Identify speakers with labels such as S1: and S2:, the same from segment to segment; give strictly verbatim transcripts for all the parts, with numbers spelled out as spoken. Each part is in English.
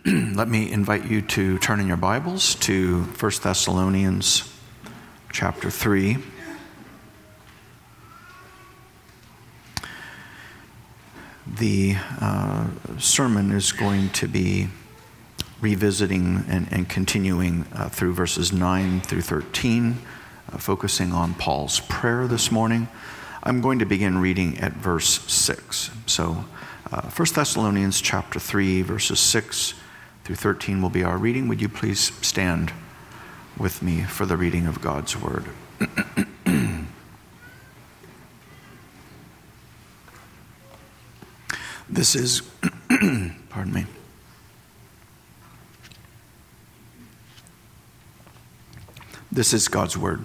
S1: let me invite you to turn in your Bibles to First Thessalonians chapter three. The uh, sermon is going to be revisiting and, and continuing uh, through verses nine through thirteen, uh, focusing on Paul's prayer this morning. I'm going to begin reading at verse six. So uh, First Thessalonians chapter three, verses six through thirteen will be our reading. Would you please stand with me for the reading of God's word? This is, pardon me. This is God's word.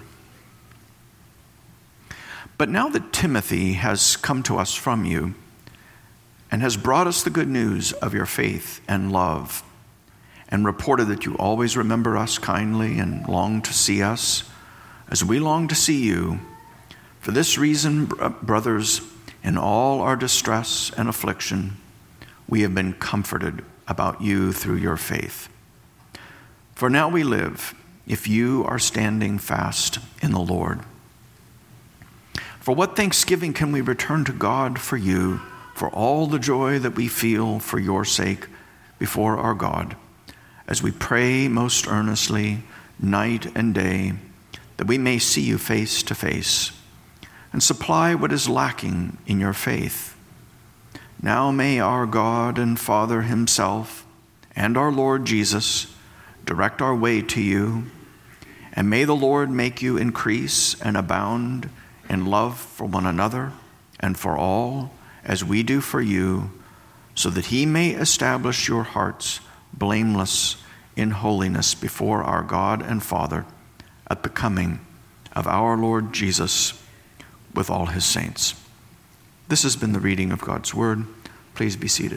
S1: But now that Timothy has come to us from you and has brought us the good news of your faith and love, and reported that you always remember us kindly and long to see us as we long to see you, for this reason, brothers, in all our distress and affliction, we have been comforted about you through your faith. For now we live, if you are standing fast in the Lord. For what thanksgiving can we return to God for you, for all the joy that we feel for your sake before our God, as we pray most earnestly night and day, that we may see you face to face and supply what is lacking in your faith. Now may our God and Father himself and our Lord Jesus direct our way to you, and may the Lord make you increase and abound in love for one another and for all, as we do for you, so that he may establish your hearts blameless in holiness before our God and Father at the coming of our Lord Jesus with all his saints. This has been the reading of God's word. Please be seated.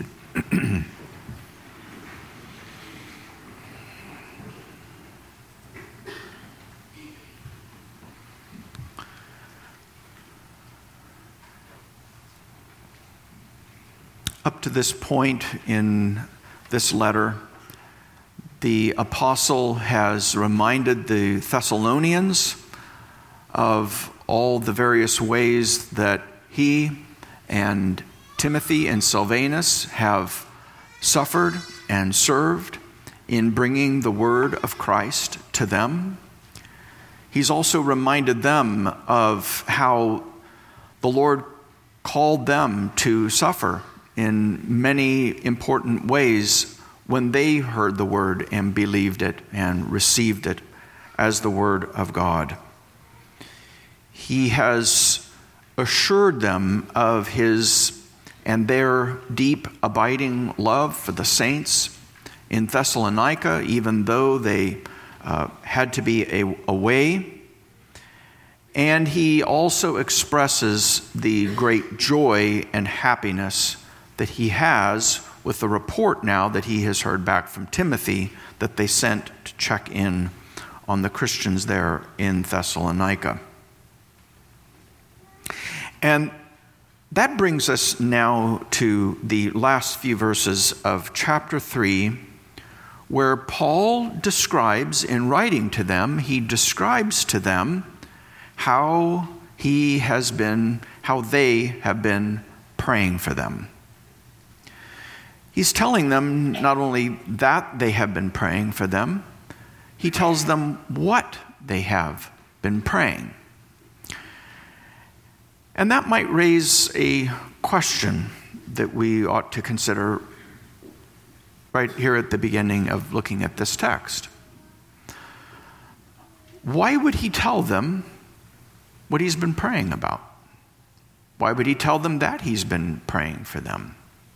S1: Up to this point in this letter, the apostle has reminded the Thessalonians of all the various ways that he and Timothy and Silvanus have suffered and served in bringing the word of Christ to them. He's also reminded them of how the Lord called them to suffer in many important ways when they heard the word and believed it and received it as the word of God. He has assured them of his and their deep abiding love for the saints in Thessalonica, even though they uh, had to be a, away. And he also expresses the great joy and happiness that he has with the report now that he has heard back from Timothy that they sent to check in on the Christians there in Thessalonica. And that brings us now to the last few verses of chapter three, where Paul describes, in writing to them, he describes to them how he has been, how they have been praying for them. He's telling them not only that they have been praying for them, he tells them what they have been praying. And that might raise a question that we ought to consider right here at the beginning of looking at this text. Why would he tell them what he's been praying about? Why would he tell them that he's been praying for them?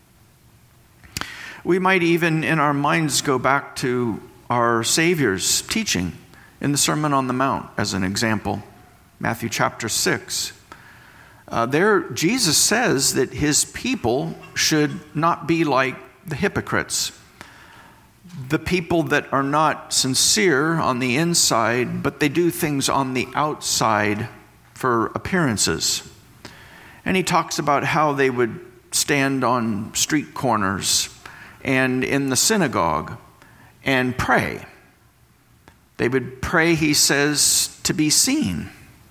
S1: We might even in our minds go back to our Savior's teaching in the Sermon on the Mount as an example. Matthew chapter six. Uh, there, Jesus says that his people should not be like the hypocrites, the people that are not sincere on the inside, but they do things on the outside for appearances. And he talks about how they would stand on street corners and in the synagogue and pray. They would pray, he says, to be seen.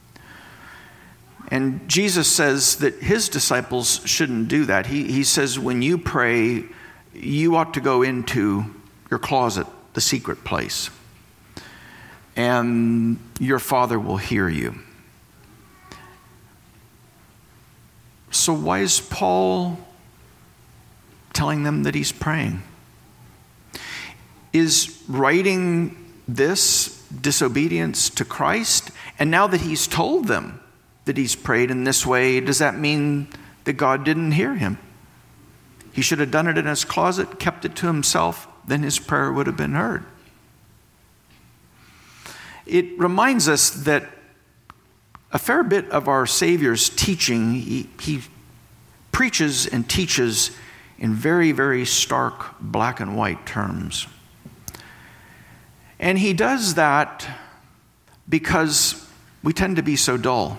S1: And Jesus says that his disciples shouldn't do that. He, he says, when you pray, you ought to go into your closet, the secret place, and your Father will hear you. So why is Paul telling them that he's praying? Is writing this disobedience to Christ? And now that he's told them that he's prayed in this way, does that mean that God didn't hear him? He should have done it in his closet, kept it to himself, then his prayer would have been heard. It reminds us that a fair bit of our Savior's teaching, he, he preaches and teaches in very, very stark black and white terms. And he does that because we tend to be so dull.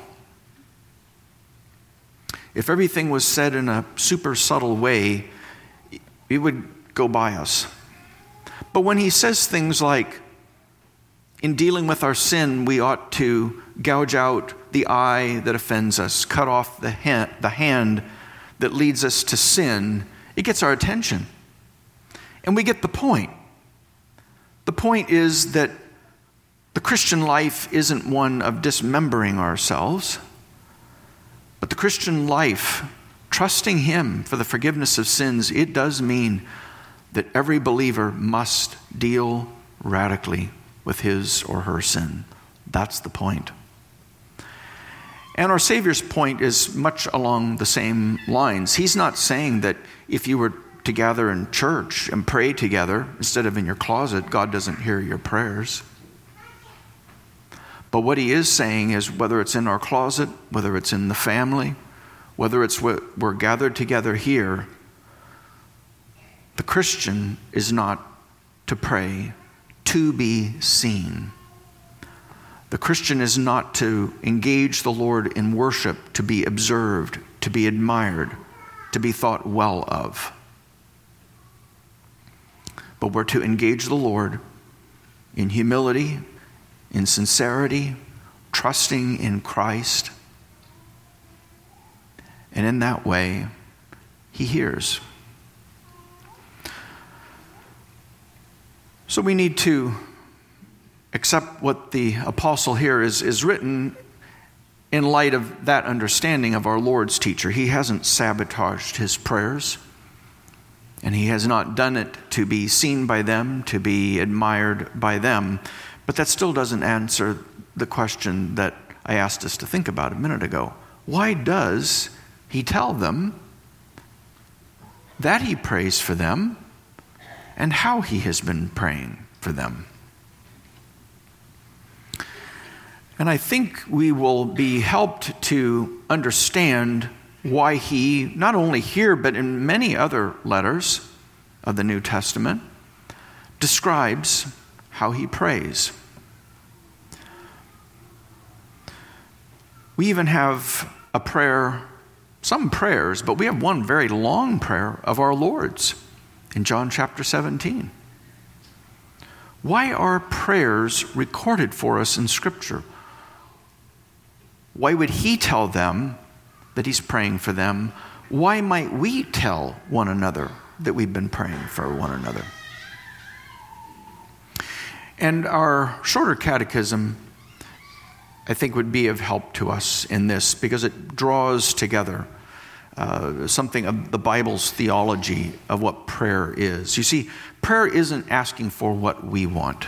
S1: If everything was said in a super subtle way, it would go by us. But when he says things like, in dealing with our sin, we ought to gouge out the eye that offends us, cut off the hand, the hand that leads us to sin, it gets our attention. And we get the point. The point is that the Christian life isn't one of dismembering ourselves, but the Christian life, trusting him for the forgiveness of sins, it does mean that every believer must deal radically with his or her sin. That's the point. And our Savior's point is much along the same lines. He's not saying that if you were to gather in church and pray together instead of in your closet, God doesn't hear your prayers. But what he is saying is whether it's in our closet, whether it's in the family, whether it's we're gathered together here, the Christian is not to pray to be seen. The Christian is not to engage the Lord in worship, to be observed, to be admired, to be thought well of. But we're to engage the Lord in humility, in sincerity, trusting in Christ. And in that way, he hears. So we need to accept what the apostle here is, is written in light of that understanding of our Lord's teacher. He hasn't sabotaged his prayers, and he has not done it to be seen by them, to be admired by them. But that still doesn't answer the question that I asked us to think about a minute ago. Why does he tell them that he prays for them and how he has been praying for them? And I think we will be helped to understand why he, not only here, but in many other letters of the New Testament, describes how he prays. We even have a prayer, some prayers, but we have one very long prayer of our Lord's in John chapter seventeen. Why are prayers recorded for us in Scripture? Why would he tell them that he's praying for them? Why might we tell one another that we've been praying for one another? And our shorter catechism, I think, would be of help to us in this because it draws together uh, something of the Bible's theology of what prayer is. You see, prayer isn't asking for what we want.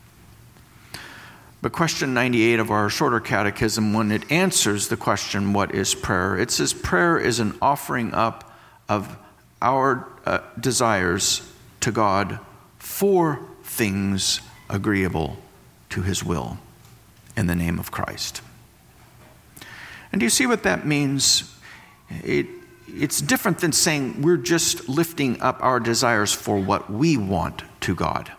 S1: But question ninety-eight of our shorter catechism, when it answers the question, what is prayer? It says prayer is an offering up of our uh, desires to God for things agreeable to his will in the name of Christ. And do you see what that means? It, it's different than saying we're just lifting up our desires for what we want to God.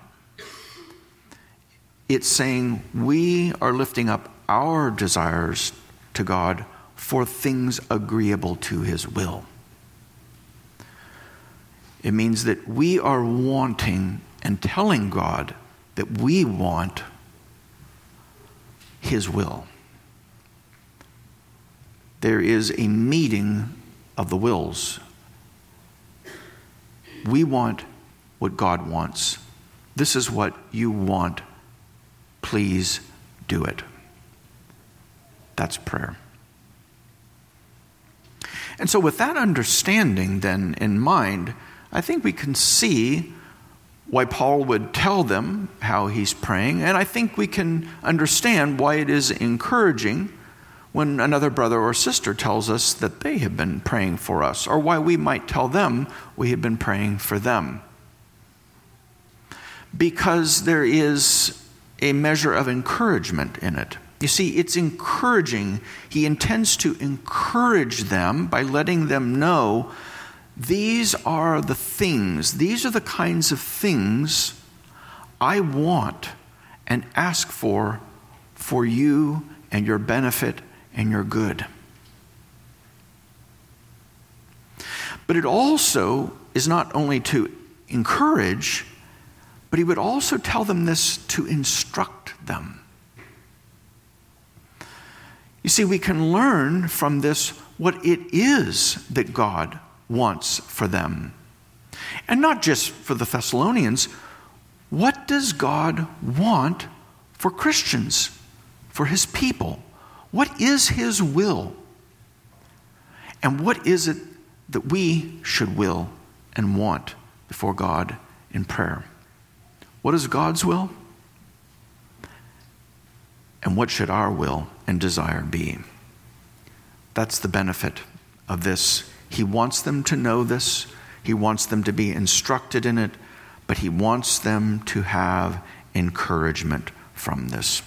S1: It's saying we are lifting up our desires to God for things agreeable to his will. It means that we are wanting and telling God that we want His will. There is a meeting of the wills. We want what God wants. This is what you want. Please do it. That's prayer. And so with that understanding then in mind, I think we can see why Paul would tell them how he's praying, and I think we can understand why it is encouraging when another brother or sister tells us that they have been praying for us, or why we might tell them we have been praying for them. Because there is a measure of encouragement in it. You see, it's encouraging. He intends to encourage them by letting them know these are the things, these are the kinds of things I want and ask for for you and your benefit and your good. But it also is not only to encourage, but he would also tell them this to instruct them. You see, we can learn from this what it is that God wants for them. And not just for the Thessalonians. What does God want for Christians, for His people? What is His will? And what is it that we should will and want before God in prayer? What is God's will? And what should our will and desire be? That's the benefit of this. He wants them to know this. He wants them to be instructed in it, but He wants them to have encouragement from this.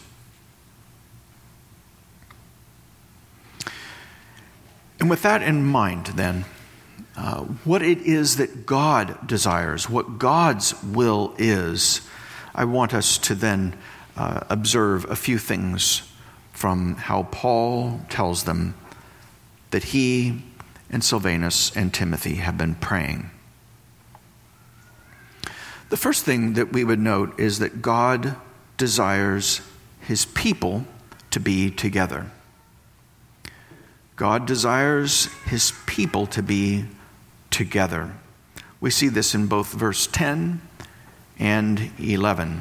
S1: And with that in mind, then, uh, what it is that God desires, what God's will is, I want us to then uh, observe a few things from how Paul tells them that he and Silvanus and Timothy have been praying. The first thing that we would note is that God desires His people to be together. God desires His people to be together. We see this in both verse ten and eleven.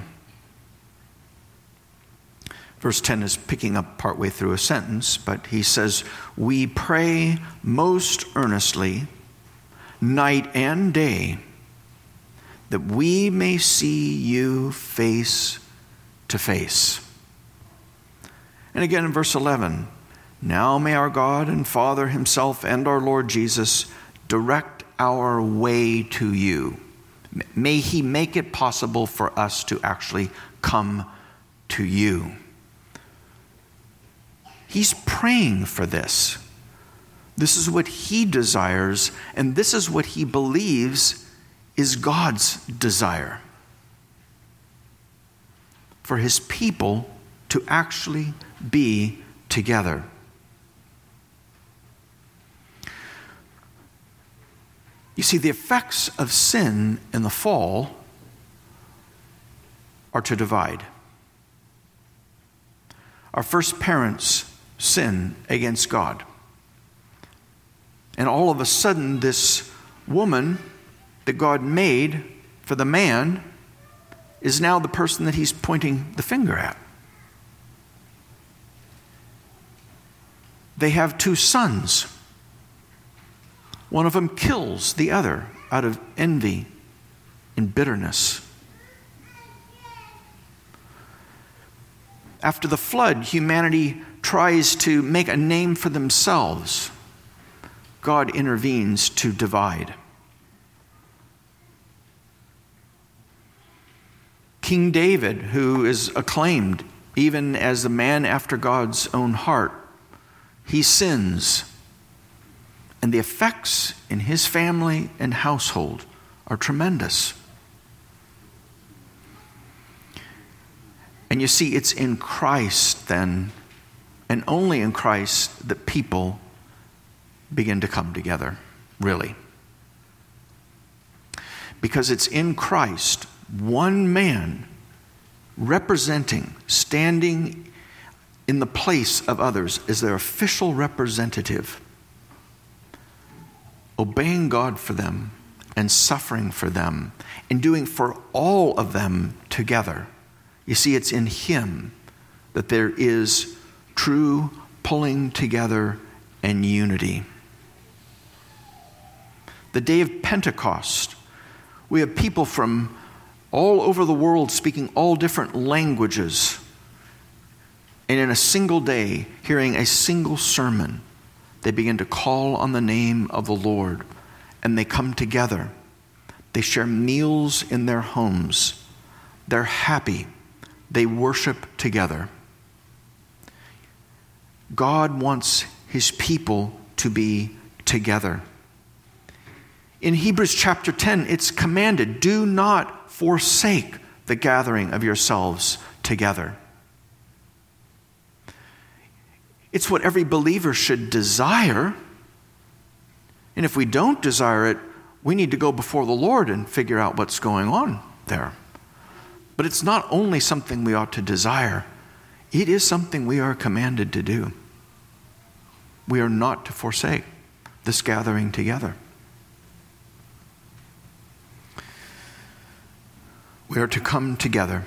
S1: Verse ten is picking up partway through a sentence, but he says, "We pray most earnestly, night and day, that we may see you face to face." And again in verse eleven, "Now may our God and Father Himself and our Lord Jesus direct our way to you." May He make it possible for us to actually come to you. He's praying for this. This is what he desires, and this is what he believes is God's desire. For His people to actually be together. You see, the effects of sin in the fall are to divide. Our first parents sin against God. And all of a sudden, this woman that God made for the man is now the person that He's pointing the finger at. They have two sons. One of them kills the other out of envy and bitterness. After the flood, humanity tries to make a name for themselves. God intervenes to divide. King David, who is acclaimed even as a man after God's own heart, he sins. And the effects in his family and household are tremendous. And you see, it's in Christ then, and only in Christ, that people begin to come together, really. because it's in Christ, one man representing, standing in the place of others as their official representative, obeying God for them and suffering for them and doing for all of them together. You see, it's in him that there is true pulling together and unity. The day of Pentecost, we have people from all over the world speaking all different languages, and in a single day, hearing a single sermon, they begin to call on the name of the Lord, and they come together. They share meals in their homes. They're happy. They worship together. God wants his people to be together. In Hebrews chapter ten, it's commanded, do not forsake the gathering of yourselves together. It's what every believer should desire. And if we don't desire it, we need to go before the Lord and figure out what's going on there. But it's not only something we ought to desire, it is something we are commanded to do. We are not to forsake this gathering together. We are to come together.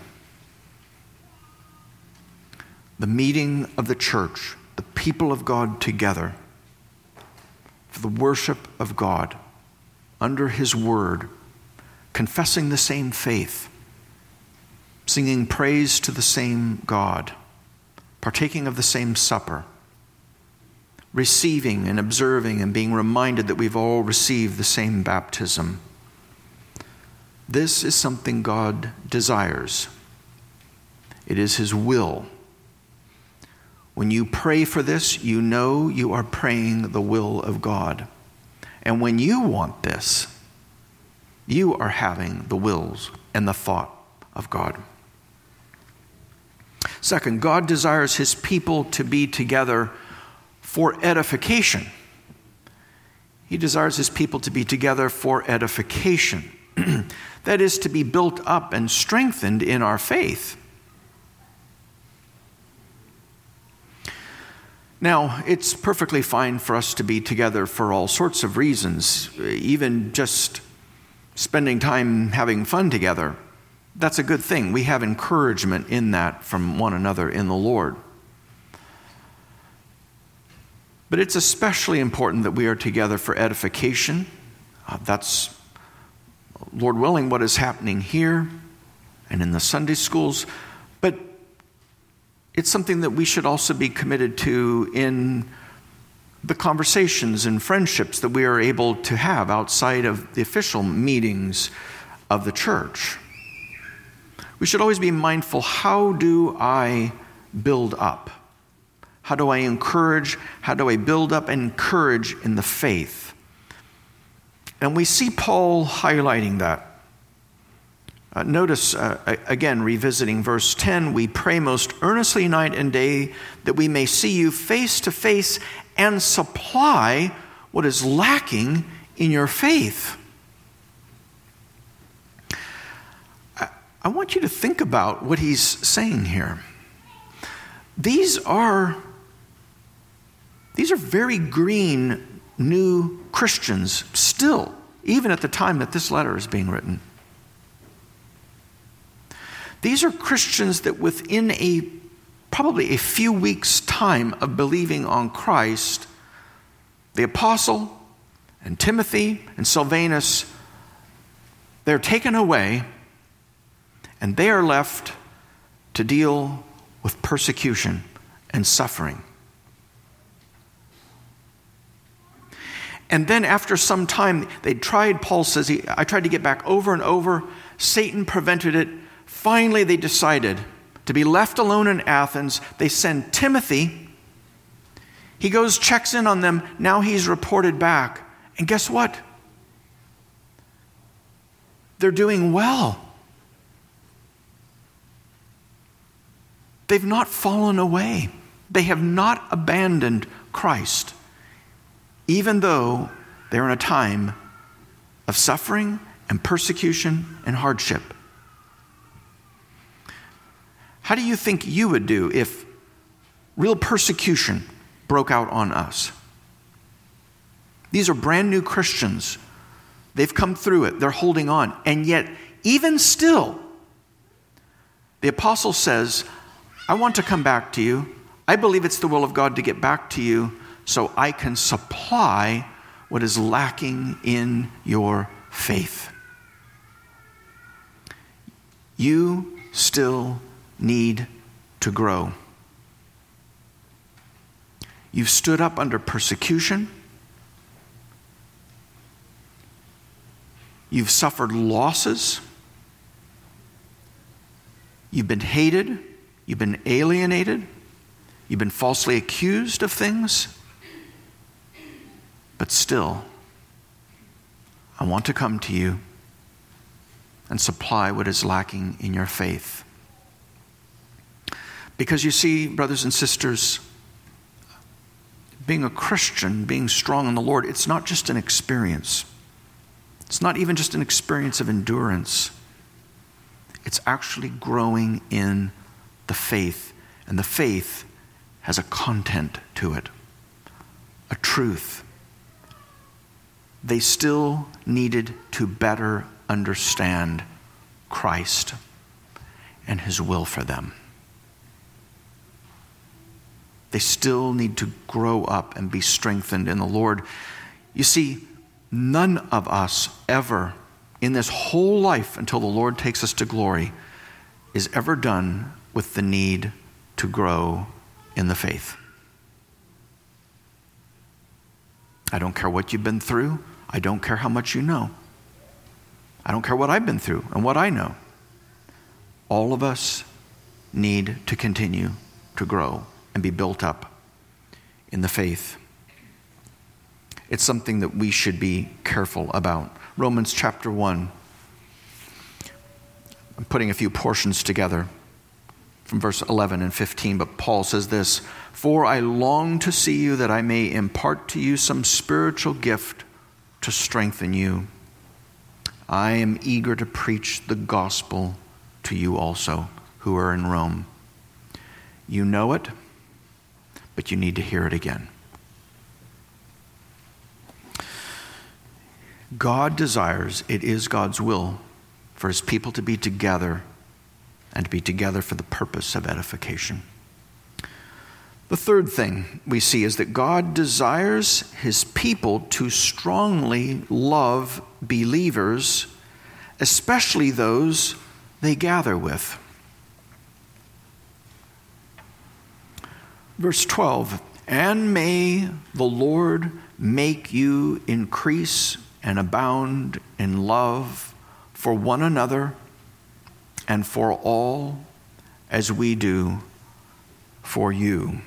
S1: The meeting of the church, the people of God together, for the worship of God, under his word, confessing the same faith, singing praise to the same God, partaking of the same supper, receiving and observing and being reminded that we've all received the same baptism. This is something God desires. It is his will. When you pray for this, you know you are praying the will of God. And when you want this, you are having the wills and the thought of God. Second, God desires his people to be together for edification. He desires his people to be together for edification. That is, to be built up and strengthened in our faith. Now, it's perfectly fine for us to be together for all sorts of reasons, even just spending time having fun together. That's a good thing. We have encouragement in that from one another in the Lord. But it's especially important that we are together for edification. Uh, that's, Lord willing, what is happening here and in the Sunday schools. But it's something that we should also be committed to in the conversations and friendships that we are able to have outside of the official meetings of the church. We should always be mindful, how do I build up? How do I encourage? How do I build up and encourage in the faith? And we see Paul highlighting that. Uh, notice, uh, again, revisiting verse ten, we pray most earnestly night and day that we may see you face to face and supply what is lacking in your faith. I, I want you to think about what he's saying here. These are, these are very green new Christians still, even at the time that this letter is being written. These are Christians that within a probably a few weeks' time of believing on Christ, the apostle and Timothy and Silvanus, they're taken away and they are left to deal with persecution and suffering. And then after some time, they tried, Paul says, he, I tried to get back over and over. Satan prevented it. Finally, they decided to be left alone in Athens. They send Timothy. He goes, checks in on them. Now he's reported back. And guess what? They're doing well. They've not fallen away. They have not abandoned Christ, even though they're in a time of suffering and persecution and hardship. How do you think you would do if real persecution broke out on us? These are brand new Christians. They've come through it. They're holding on. And yet, even still, the apostle says, I want to come back to you. I believe it's the will of God to get back to you so I can supply what is lacking in your faith. You still need to grow. You've stood up under persecution. You've suffered losses. You've been hated. You've been alienated. You've been falsely accused of things. But still, I want to come to you and supply what is lacking in your faith. Because you see, brothers and sisters, being a Christian, being strong in the Lord, it's not just an experience. It's not even just an experience of endurance. It's actually growing in the faith. And the faith has a content to it, a truth. They still needed to better understand Christ and his will for them. They still need to grow up and be strengthened in the Lord. You see, none of us ever, in this whole life until the Lord takes us to glory, is ever done with the need to grow in the faith. I don't care what you've been through. I don't care how much you know. I don't care what I've been through and what I know. All of us need to continue to grow and be built up in the faith. It's something that we should be careful about. Romans chapter one. I'm putting a few portions together from verse eleven and fifteen, but Paul says this, "For I long to see you that I may impart to you some spiritual gift to strengthen you. I am eager to preach the gospel to you also who are in Rome. You know it, but you need to hear it again." God desires, it is God's will, for his people to be together and to be together for the purpose of edification. The third thing we see is that God desires his people to strongly love believers, especially those they gather with. Verse twelve, "And may the Lord make you increase and abound in love for one another and for all, as we do for you."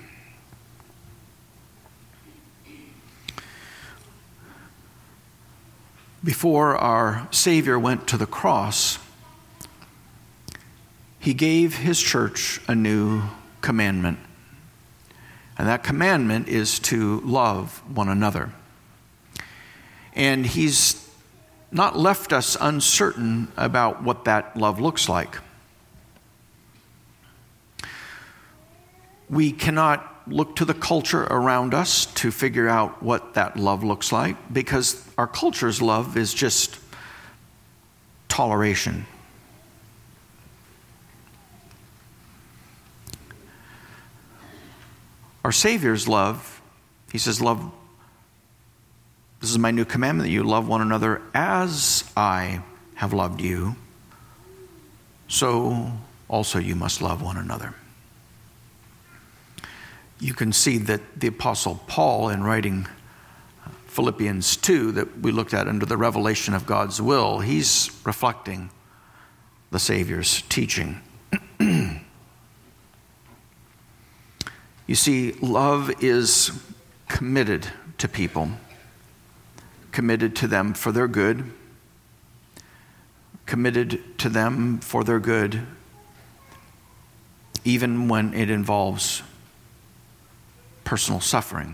S1: Before our Savior went to the cross, he gave his church a new commandment. And that commandment is to love one another. And he's not left us uncertain about what that love looks like. We cannot look to the culture around us to figure out what that love looks like, because our culture's love is just toleration. Our Savior's love, he says, love, this is my new commandment, that you love one another as I have loved you, so also you must love one another. You can see that the Apostle Paul, in writing Philippians two, that we looked at under the revelation of God's will, he's reflecting the Savior's teaching. You see, love is committed to people, committed to them for their good, committed to them for their good, even when it involves personal suffering.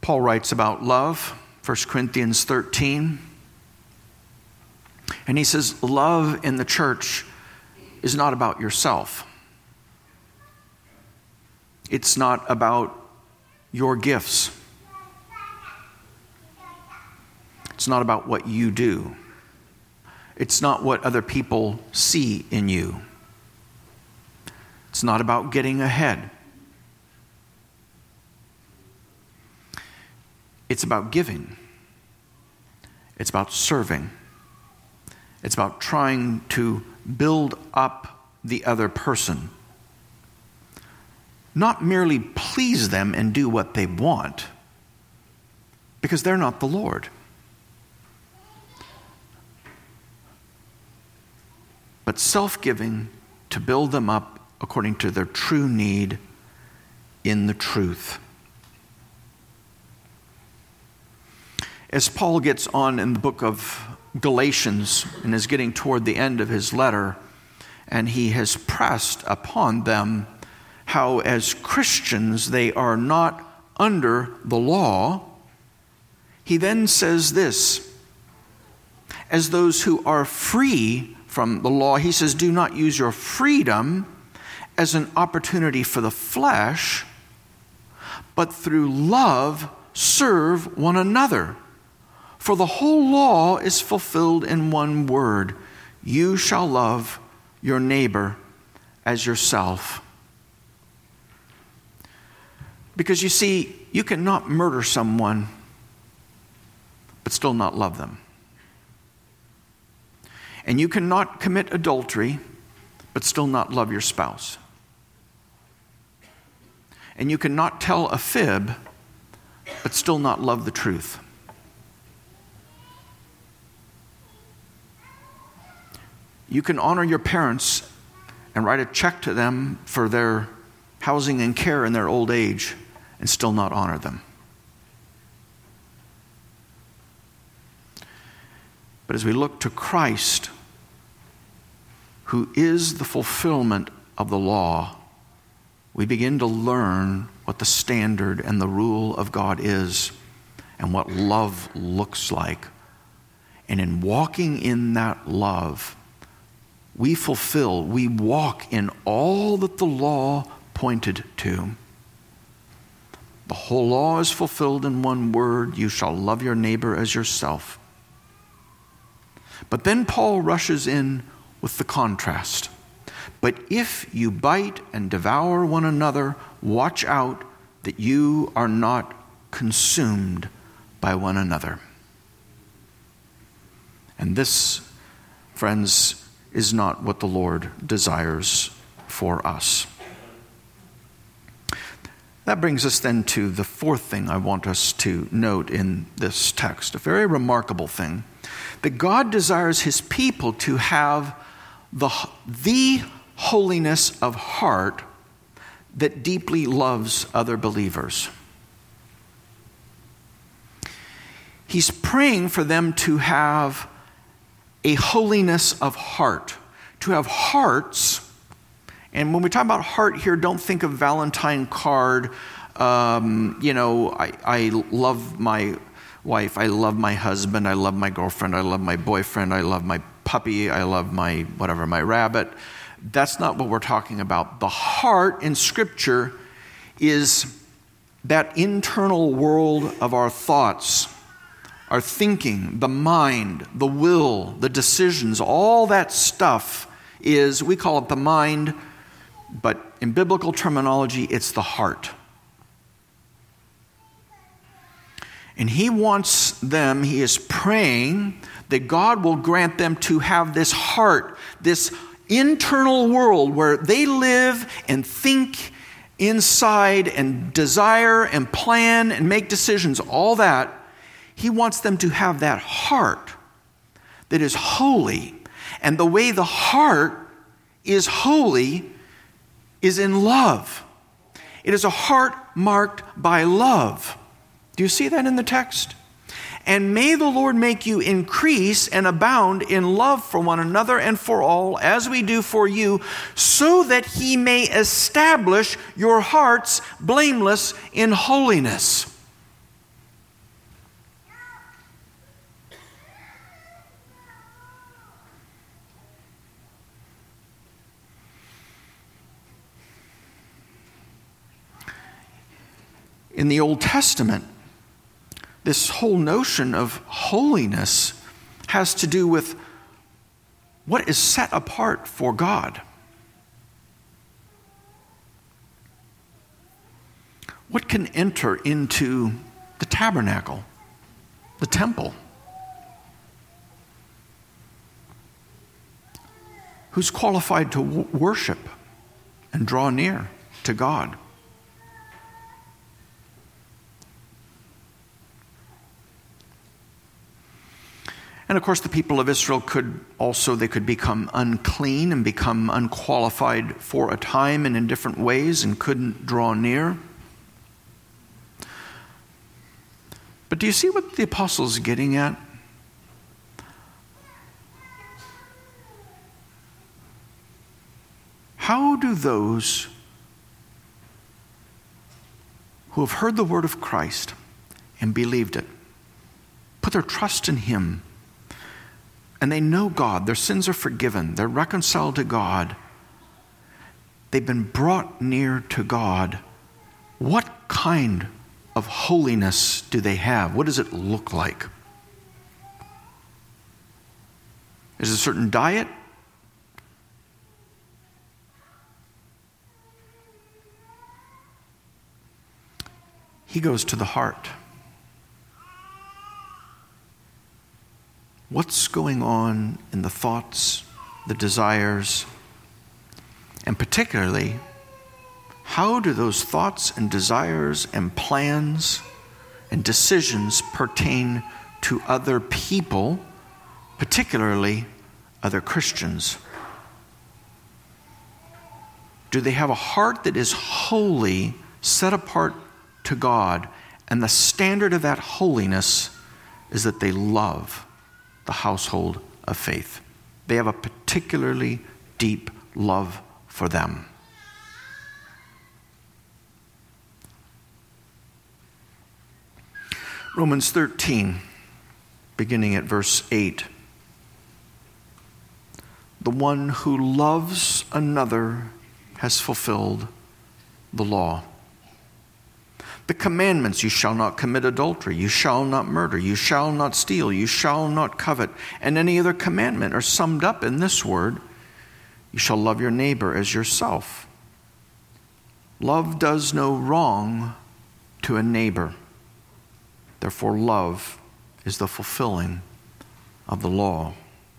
S1: Paul writes about love, First Corinthians thirteen. And he says, love in the church is not about yourself. It's not about your gifts. It's not about what you do. It's not what other people see in you. It's not about getting ahead. It's about giving. It's about serving. It's about trying to build up the other person. Not merely please them and do what they want, because they're not the Lord. But self-giving to build them up according to their true need in the truth. As Paul gets on in the book of Galatians and is getting toward the end of his letter, and he has pressed upon them how as Christians they are not under the law, he then says this, as those who are free from the law, he says, do not use your freedom as an opportunity for the flesh, but through love serve one another. For the whole law is fulfilled in one word: you shall love your neighbor as yourself. Because you see, you cannot murder someone but still not love them. And you cannot commit adultery but still not love your spouse. And you cannot tell a fib but still not love the truth. You can honor your parents and write a check to them for their housing and care in their old age and still not honor them. But as we look to Christ, who is the fulfillment of the law, we begin to learn what the standard and the rule of God is and what love looks like. And in walking in that love, we fulfill, we walk in all that the law pointed to. The whole law is fulfilled in one word: you shall love your neighbor as yourself. But then Paul rushes in with the contrast. But if you bite and devour one another, watch out that you are not consumed by one another. And this, friends, is not what the Lord desires for us. That brings us then to the fourth thing I want us to note in this text, a very remarkable thing, that God desires his people to have the, the holiness of heart that deeply loves other believers. He's praying for them to have a holiness of heart, to have hearts. And when we talk about heart here, don't think of Valentine card. Um, you know, I, I love my wife, I love my husband, I love my girlfriend, I love my boyfriend, I love my puppy, I love my whatever, my rabbit. That's not what we're talking about. The heart in Scripture is that internal world of our thoughts, our thinking, the mind, the will, the decisions, all that stuff is, we call it the mind, but in biblical terminology, it's the heart. And he wants them, he is praying that God will grant them to have this heart, this internal world where they live and think inside and desire and plan and make decisions, all that. He wants them to have that heart that is holy. And the way the heart is holy is in love. It is a heart marked by love. Do you see that in the text? And may the Lord make you increase and abound in love for one another and for all, as we do for you, so that he may establish your hearts blameless in holiness. In the Old Testament, this whole notion of holiness has to do with what is set apart for God. What can enter into the tabernacle, the temple? Who's qualified to w- worship and draw near to God? And of course, the people of Israel could also, they could become unclean and become unqualified for a time and in different ways and couldn't draw near. But do you see what the apostle's getting at? How do those who have heard the word of Christ and believed it, put their trust in Him, and they know God, their sins are forgiven, they're reconciled to God, they've been brought near to God, what kind of holiness do they have? What does it look like? Is it a certain diet? He goes to the heart. What's going on in the thoughts, the desires, and particularly, how do those thoughts and desires and plans and decisions pertain to other people, particularly other Christians? Do they have a heart that is holy, set apart to God, and the standard of that holiness is that they love the household of faith? They have a particularly deep love for them. Romans thirteen, beginning at verse eight. The one who loves another has fulfilled the law. The commandments, you shall not commit adultery, you shall not murder, you shall not steal, you shall not covet, and any other commandment are summed up in this word: you shall love your neighbor as yourself. Love does no wrong to a neighbor. Therefore, love is the fulfilling of the law.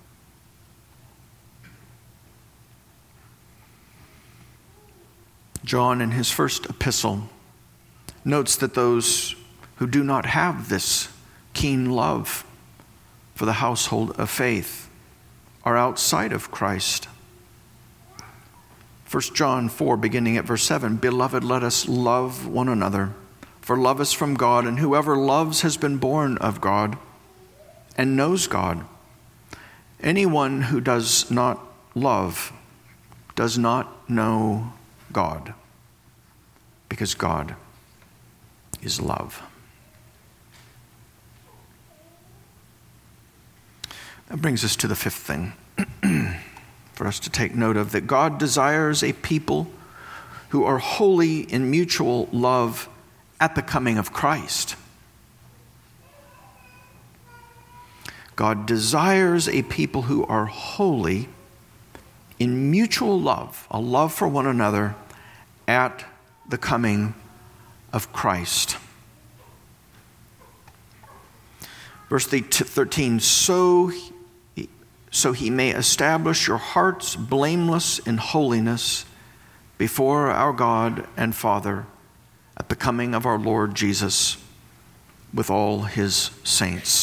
S1: John, in his first epistle, notes that those who do not have this keen love for the household of faith are outside of Christ. First John four, beginning at verse seven, Beloved, let us love one another, for love is from God, and whoever loves has been born of God and knows God. Anyone who does not love does not know God, because God is love. That brings us to the fifth thing for us to take note of, that God desires a people who are holy in mutual love at the coming of Christ. God desires a people who are holy in mutual love, a love for one another at the coming of Christ. Verse thirteen, so he, so he may establish your hearts blameless in holiness before our God and Father at the coming of our Lord Jesus with all his saints.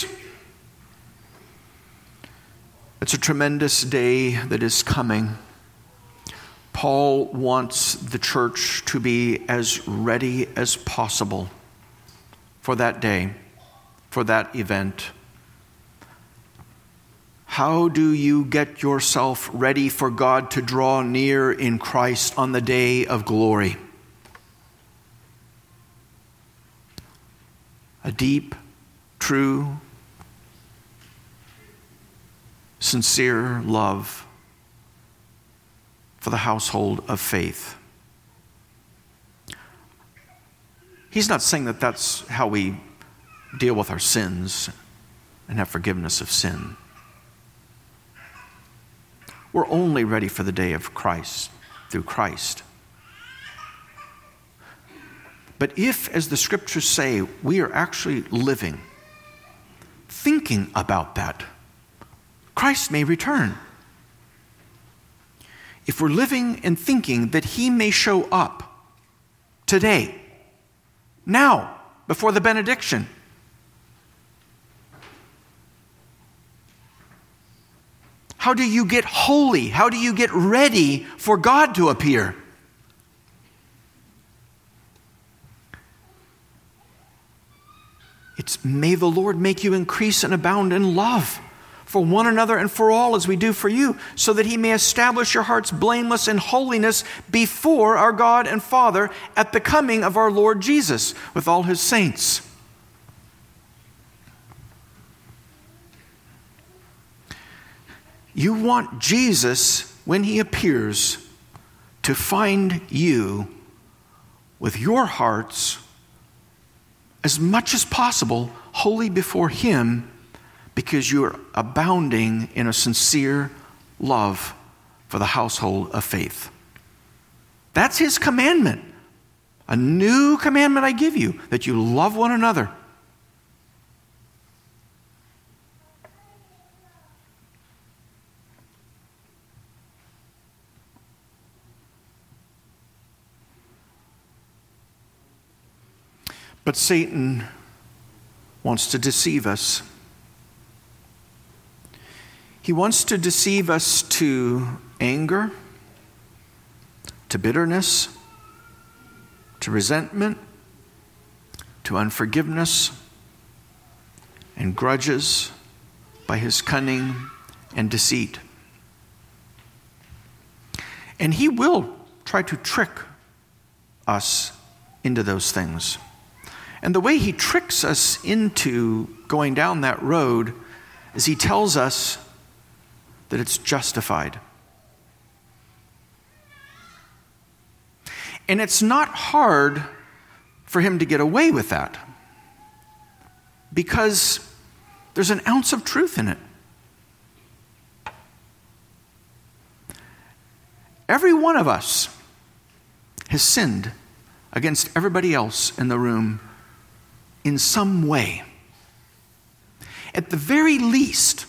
S1: It's a tremendous day that is coming. Paul wants the church to be as ready as possible for that day, for that event. How do you get yourself ready for God to draw near in Christ on the day of glory? A deep, true, sincere love for the household of faith. He's not saying that that's how we deal with our sins and have forgiveness of sin. We're only ready for the day of Christ through Christ. But if, as the scriptures say, we are actually living, thinking about that, Christ may return. If we're living and thinking that he may show up today, now, before the benediction, how do you get holy? How do you get ready for God to appear? It's, may the Lord make you increase and abound in love for one another and for all as we do for you, so that he may establish your hearts blameless in holiness before our God and Father at the coming of our Lord Jesus with all his saints. You want Jesus, when he appears, to find you with your hearts as much as possible holy before him, because you're abounding in a sincere love for the household of faith. That's his commandment. A new commandment I give you, that you love one another. But Satan wants to deceive us. He wants to deceive us to anger, to bitterness, to resentment, to unforgiveness, and grudges by his cunning and deceit. And he will try to trick us into those things. And the way he tricks us into going down that road is he tells us that it's justified. And it's not hard for him to get away with that, because there's an ounce of truth in it. Every one of us has sinned against everybody else in the room in some way. At the very least,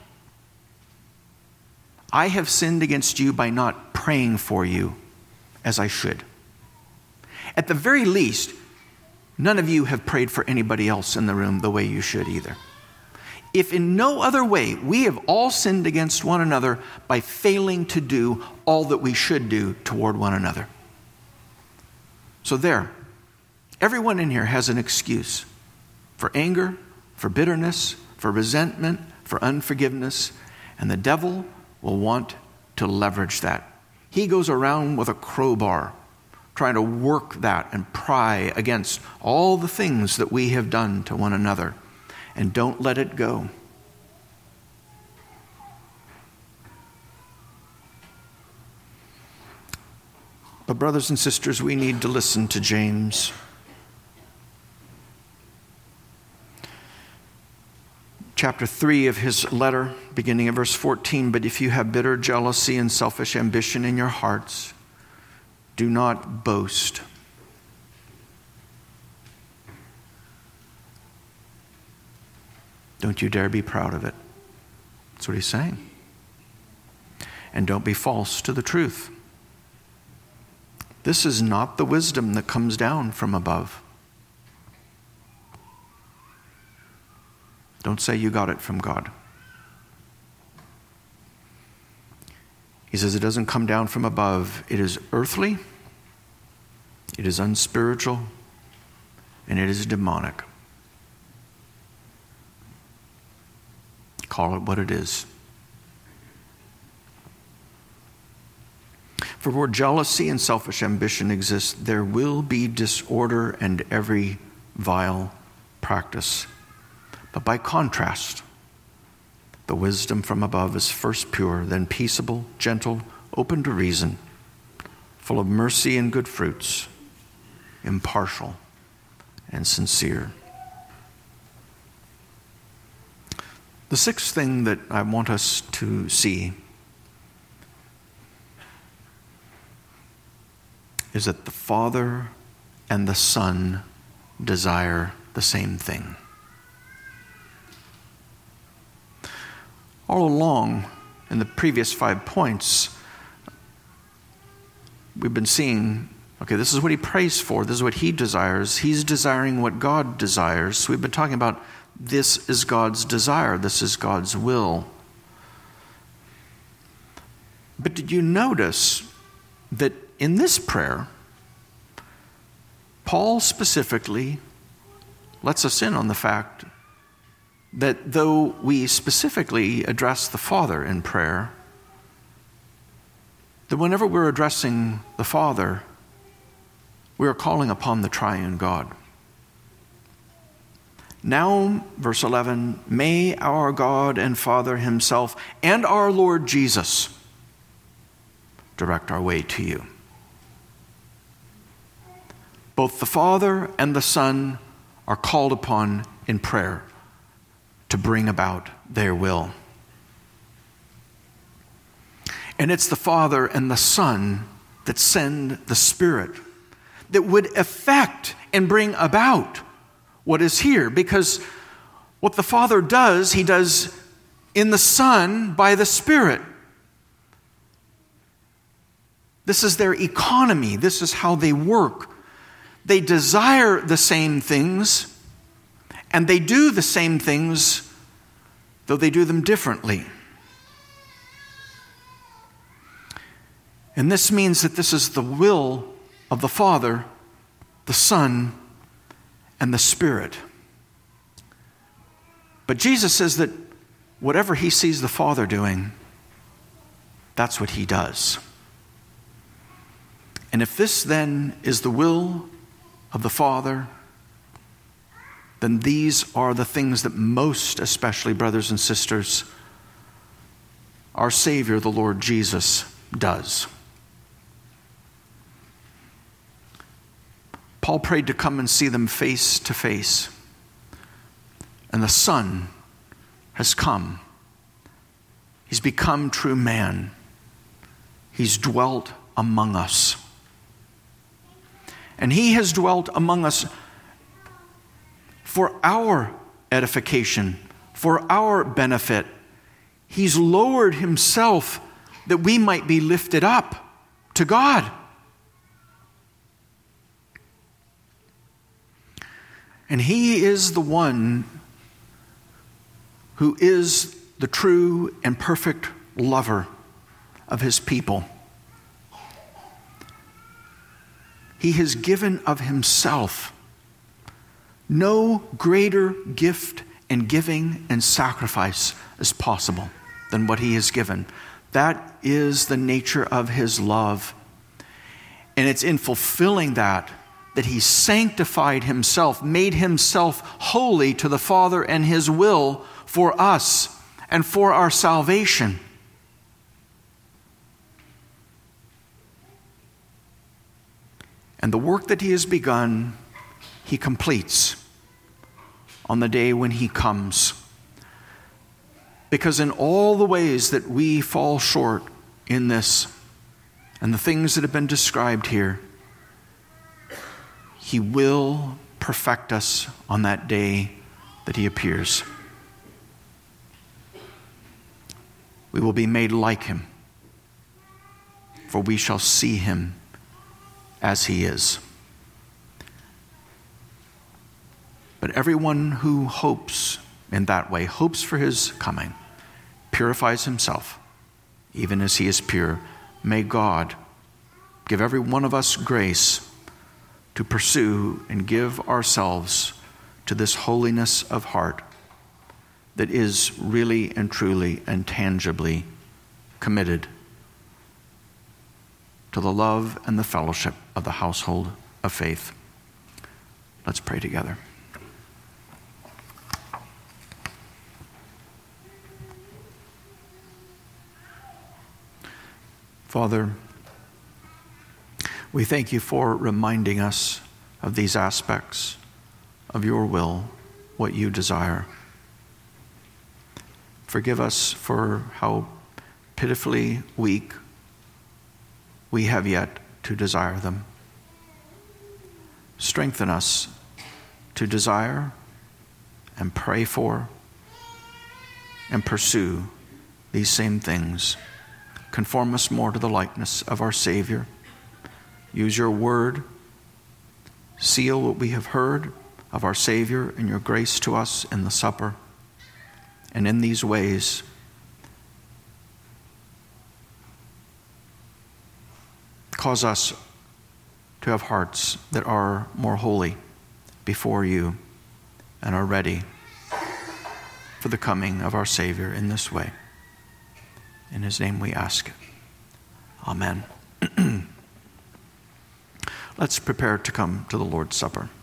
S1: I have sinned against you by not praying for you as I should. At the very least, none of you have prayed for anybody else in the room the way you should either. If in no other way, we have all sinned against one another by failing to do all that we should do toward one another. So there, everyone in here has an excuse for anger, for bitterness, for resentment, for unforgiveness, and the devil will want to leverage that. He goes around with a crowbar, trying to work that and pry against all the things that we have done to one another. And don't let it go. But brothers and sisters, we need to listen to James. Chapter three of his letter, beginning at verse fourteen, but if you have bitter jealousy and selfish ambition in your hearts, do not boast. Don't you dare be proud of it. That's what he's saying. And don't be false to the truth. This is not the wisdom that comes down from above. Don't say you got it from God. He says it doesn't come down from above. It is earthly, it is unspiritual, and it is demonic. Call it what it is. For where jealousy and selfish ambition exist, there will be disorder and every vile practice. But by contrast, the wisdom from above is first pure, then peaceable, gentle, open to reason, full of mercy and good fruits, impartial, and sincere. The sixth thing that I want us to see is that the Father and the Son desire the same thing. All along, in the previous five points, we've been seeing, okay, this is what he prays for, this is what he desires. He's desiring what God desires. So we've been talking about this is God's desire, this is God's will. But did you notice that in this prayer, Paul specifically lets us in on the fact that though we specifically address the Father in prayer, that whenever we're addressing the Father, we are calling upon the triune God. Now, verse eleven, may our God and Father himself and our Lord Jesus direct our way to you. Both the Father and the Son are called upon in prayer to bring about their will. And it's the Father and the Son that send the Spirit that would effect and bring about what is here. Because what the Father does, he does in the Son by the Spirit. This is their economy. This is how they work. They desire the same things, and they do the same things, though they do them differently. And this means that this is the will of the Father, the Son, and the Spirit. But Jesus says that whatever he sees the Father doing, that's what he does. And if this then is the will of the Father, then these are the things that most especially, brothers and sisters, our Savior, the Lord Jesus, does. Paul prayed to come and see them face to face. And the Son has come. He's become true man. He's dwelt among us. And he has dwelt among us for our edification, for our benefit. He's lowered himself that we might be lifted up to God. And he is the one who is the true and perfect lover of his people. He has given of himself. No greater gift and giving and sacrifice is possible than what he has given. That is the nature of his love. And it's in fulfilling that that he sanctified himself, made himself holy to the Father and his will for us and for our salvation. And the work that he has begun, he completes on the day when he comes. Because in all the ways that we fall short in this, and the things that have been described here, he will perfect us on that day that he appears. We will be made like him, for we shall see him as he is. But everyone who hopes in that way, hopes for his coming, purifies himself, even as he is pure. May God give every one of us grace to pursue and give ourselves to this holiness of heart that is really and truly and tangibly committed to the love and the fellowship of the household of faith. Let's pray together. Father, we thank you for reminding us of these aspects of your will, what you desire. Forgive us for how pitifully weak we have yet to desire them. Strengthen us to desire and pray for and pursue these same things. Conform us more to the likeness of our Savior. Use your word. Seal what we have heard of our Savior and your grace to us in the supper. And in these ways, cause us to have hearts that are more holy before you and are ready for the coming of our Savior in this way. In his name we ask it. Amen. Let's prepare to come to the Lord's Supper.